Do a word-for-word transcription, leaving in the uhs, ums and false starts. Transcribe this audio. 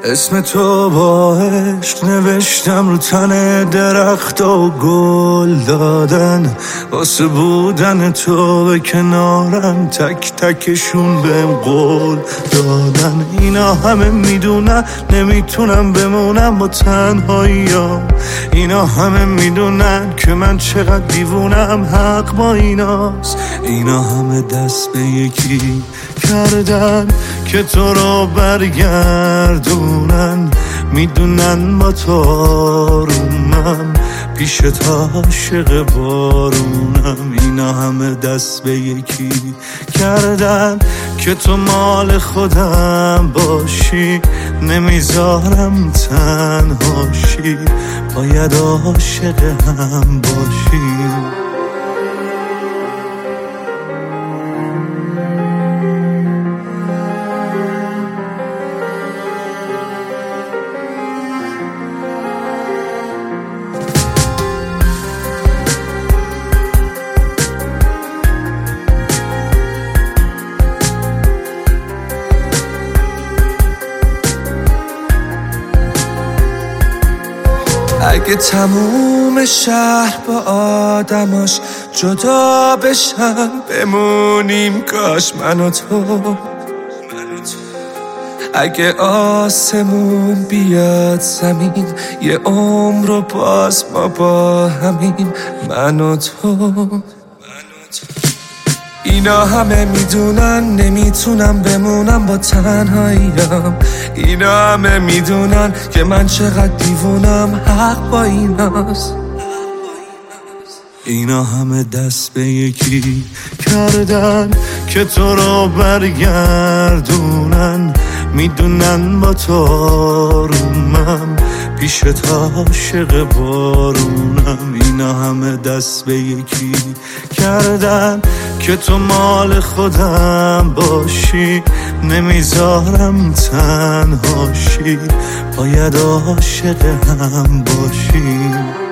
اسم تو با عشق نوشتم رو تن درخت و گل دادن، واسه بودن تو به کنارم تک تکشون بهم قول دادن. اینا همه میدونن نمیتونم بمونم با تنهاییام، اینا همه میدونن که من چقدر دیوونم، حق با ایناست. اینا همه دست به یکی کردن که تو رو برگردونن، میدونن با تو آرومم، پیش تا عاشق بارونم. اینا همه دست به یکی کردن که تو مال خودم باشی، نمیذارم تنهاشی، باید عاشق هم باشی. اگه تموم شهر با آدماش جدا بشن، بمونیم کاش من و تو. اگه آسمون بیاد زمین، یه عمر رو باز ما با همین، من و تو. اینا همه میدونن نمیتونم بمونم با تنهاییم، اینا همه میدونن که من چقدر دیوونم، حق با ایناست. اینا همه دست به یکی کردن که تو رو برگردونن، میدونن با تو آرومم، پیش تا عاشق بارونم. اینا همه دست به یکی کردن که تو مال خودم باشی، نمیذارم تنهاشی، باید عاشق هم باشی.